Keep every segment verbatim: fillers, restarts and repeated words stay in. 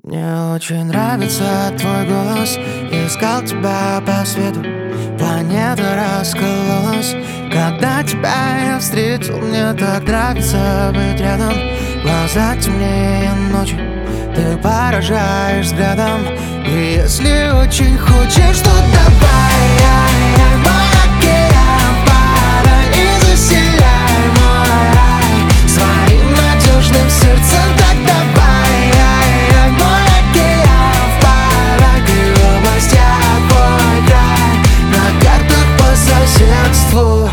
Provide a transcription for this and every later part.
Мне очень нравится твой голос. Я искал тебя по свету, планета раскололась. Когда тебя я встретил, мне так нравится быть рядом. Глаза темнее ночи, ты поражаешь взглядом. И если очень хочешь, то давай, я мой океан, падай и заселяй мой рай своим надежным сердцем. Так давай, я мой океан, падай, ты область, я твой край, на картах по соседству.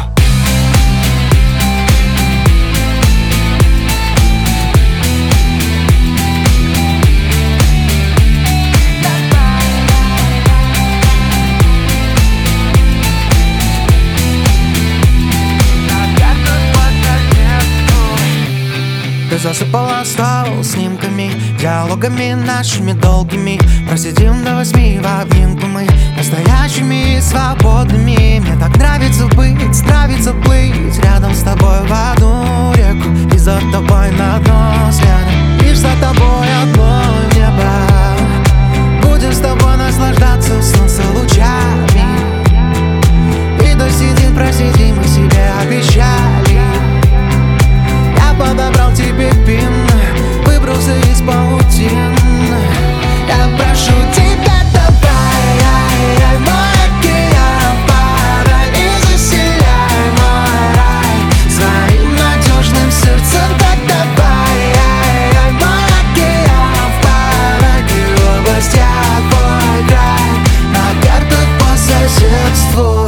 Ты засыпала стол снимками, диалогами нашими долгими. Просидим до восьми в обнимку мы, настоящими и свободными. Мне так нравится быть, нравится плыть рядом с тобой в одну реку. И за тобой на дно взглянем, лишь за тобой одно небо. Будем с тобой наслаждаться солнце лучами. И досидим, просидим, мы себе обещали. Я подобрал тебе пин, выбрался из паутин. Я прошу тебя, давай, я мой океан, падай и заселяй мой рай своим надежным сердцем. Так давай, я мой океан, падай, ты область, я твой край, на картах по соседству.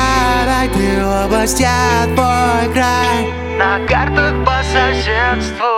Я твой край, на картах по соседству.